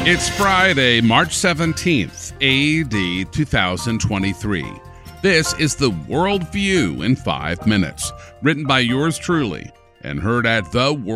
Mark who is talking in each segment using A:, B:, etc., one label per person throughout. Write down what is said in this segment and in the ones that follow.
A: It's Friday, March 17th, AD 2023. This is the Worldview in 5 minutes, written by yours truly and heard at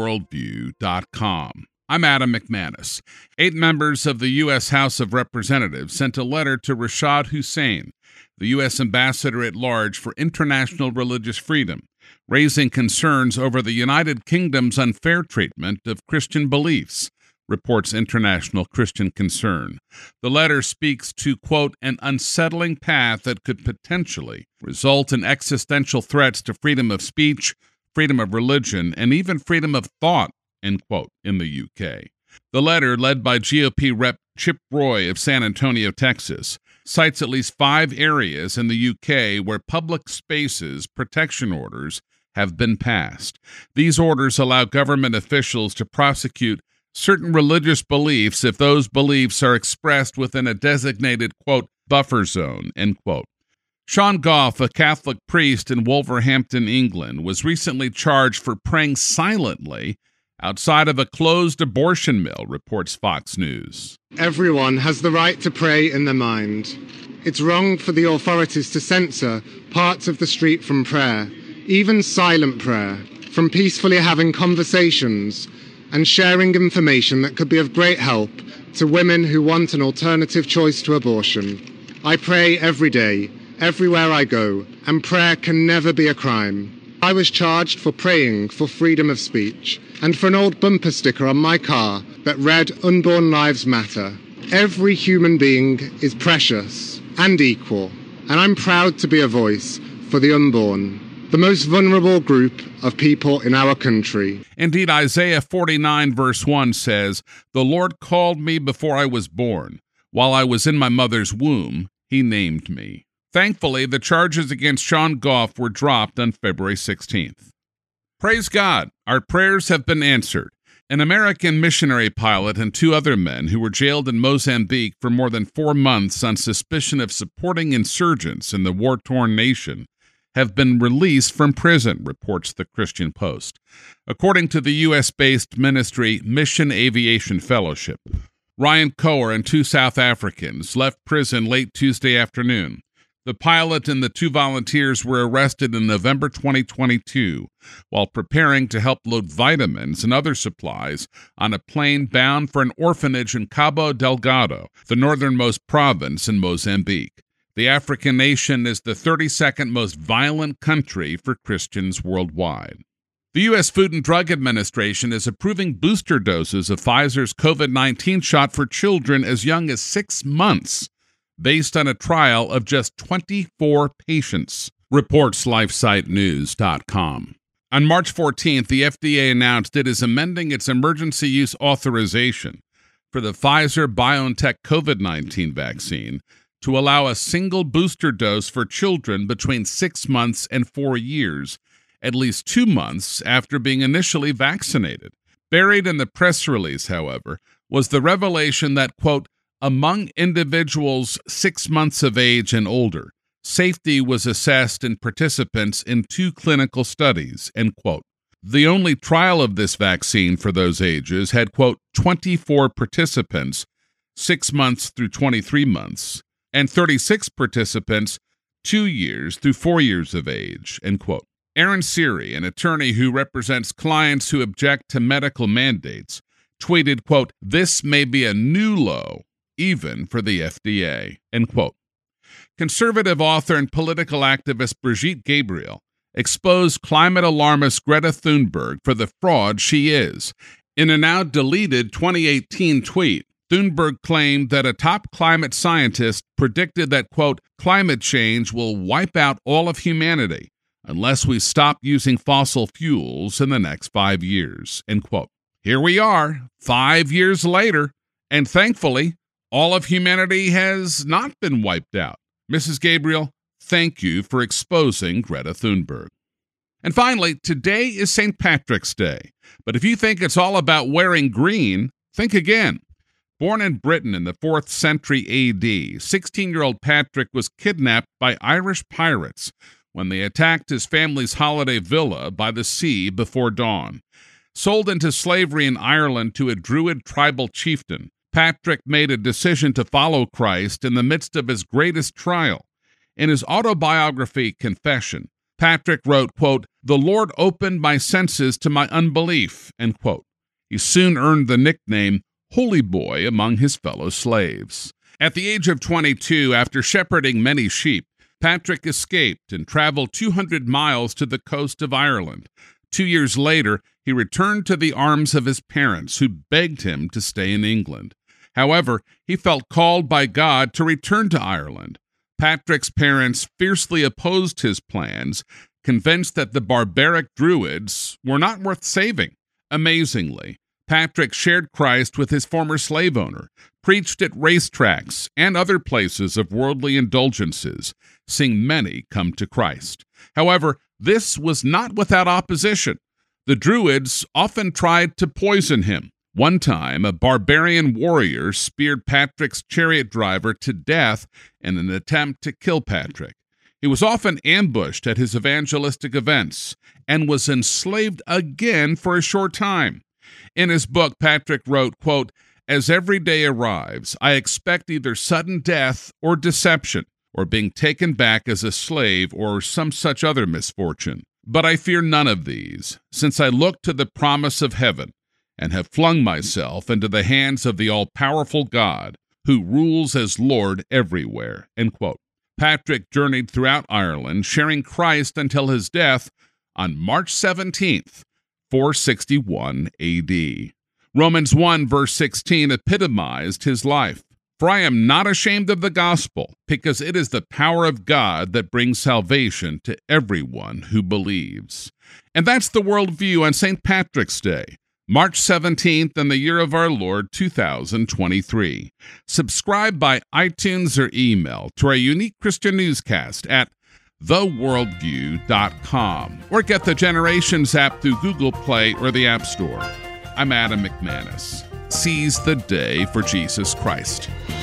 A: theworldview.com. I'm Adam McManus. 8 members of the U.S. House of Representatives sent a letter to Rashad Hussain, the U.S. Ambassador at Large for International Religious Freedom, raising concerns over the United Kingdom's unfair treatment of Christian beliefs, reports International Christian Concern. The letter speaks to, quote, an unsettling path that could potentially result in existential threats to freedom of speech, freedom of religion, and even freedom of thought, end quote, in the UK. The letter, led by GOP Rep. Chip Roy of San Antonio, Texas, cites at least 5 areas in the UK where public spaces protection orders have been passed. These orders allow government officials to prosecute certain religious beliefs if those beliefs are expressed within a designated, quote, buffer zone, end quote. Sean Goff, a Catholic priest in Wolverhampton, England, was recently charged for praying silently outside of a closed abortion mill, reports Fox News.
B: Everyone has the right to pray in their mind. It's wrong for the authorities to censor parts of the street from prayer, even silent prayer, from peacefully having conversations and sharing information that could be of great help to women who want an alternative choice to abortion. I pray every day, everywhere I go, and prayer can never be a crime. I was charged for praying for freedom of speech and for an old bumper sticker on my car that read, "Unborn lives matter." Every human being is precious and equal, and I'm proud to be a voice for the unborn, the most vulnerable group of people in our country.
A: Indeed, Isaiah 49 verse 1 says, "The Lord called me before I was born. While I was in my mother's womb, he named me." Thankfully, the charges against Sean Goff were dropped on February 16th. Praise God, our prayers have been answered. An American missionary pilot and 2 other men who were jailed in Mozambique for more than 4 months on suspicion of supporting insurgents in the war-torn nation have been released from prison, reports the Christian Post. According to the U.S.-based ministry Mission Aviation Fellowship, Ryan Coer and 2 South Africans left prison late Tuesday afternoon. The pilot and the 2 volunteers were arrested in November 2022 while preparing to help load vitamins and other supplies on a plane bound for an orphanage in Cabo Delgado, the northernmost province in Mozambique. The African nation is the 32nd most violent country for Christians worldwide. The U.S. Food and Drug Administration is approving booster doses of Pfizer's COVID-19 shot for children as young as 6 months, based on a trial of just 24 patients, reports LifeSiteNews.com. On March 14th, the FDA announced it is amending its emergency use authorization for the Pfizer-BioNTech COVID-19 vaccine to allow a single booster dose for children between 6 months and 4 years, at least 2 months after being initially vaccinated. Buried in the press release, however, was the revelation that, quote, among individuals 6 months of age and older, safety was assessed in participants in 2 clinical studies, end quote. The only trial of this vaccine for those ages had, quote, 24 participants, 6 months through 23 months, and 36 participants 2 years through 4 years of age, end quote. Aaron Siri, an attorney who represents clients who object to medical mandates, tweeted, quote, "This may be a new low, even for the FDA," end quote. Conservative author and political activist Brigitte Gabriel exposed climate alarmist Greta Thunberg for the fraud she is. In a now deleted 2018 tweet, Thunberg claimed that a top climate scientist predicted that, quote, climate change will wipe out all of humanity unless we stop using fossil fuels in the next 5 years, end quote. Here we are, 5 years later, and thankfully, all of humanity has not been wiped out. Mrs. Gabriel, thank you for exposing Greta Thunberg. And finally, today is St. Patrick's Day. But if you think it's all about wearing green, think again. Born in Britain in the 4th century AD, 16-year-old Patrick was kidnapped by Irish pirates when they attacked his family's holiday villa by the sea before dawn. Sold into slavery in Ireland to a Druid tribal chieftain, Patrick made a decision to follow Christ in the midst of his greatest trial. In his autobiography, Confession, Patrick wrote, quote, "The Lord opened my senses to my unbelief," end quote. He soon earned the nickname Holy Boy among his fellow slaves. At the age of 22, after shepherding many sheep, Patrick escaped and traveled 200 miles to the coast of Ireland. 2 years later, he returned to the arms of his parents, who begged him to stay in England. However, he felt called by God to return to Ireland. Patrick's parents fiercely opposed his plans, convinced that the barbaric Druids were not worth saving. Amazingly, Patrick shared Christ with his former slave owner, preached at racetracks and other places of worldly indulgences, seeing many come to Christ. However, this was not without opposition. The Druids often tried to poison him. One time, a barbarian warrior speared Patrick's chariot driver to death in an attempt to kill Patrick. He was often ambushed at his evangelistic events and was enslaved again for a short time. In his book, Patrick wrote, quote, "As every day arrives, I expect either sudden death or deception, or being taken back as a slave, or some such other misfortune. But I fear none of these, since I look to the promise of heaven, and have flung myself into the hands of the all-powerful God, who rules as Lord everywhere," end quote. Patrick journeyed throughout Ireland, sharing Christ until his death on March 17th, 461 AD. Romans 1, verse 16 epitomized his life. "For I am not ashamed of the gospel, because it is the power of God that brings salvation to everyone who believes." And that's the worldview on St. Patrick's Day, March 17th in the year of our Lord, 2023. Subscribe by iTunes or email to our unique Christian newscast at theworldview.com, or get the Generations app through Google Play or the App Store. I'm Adam McManus. Seize the day for Jesus Christ.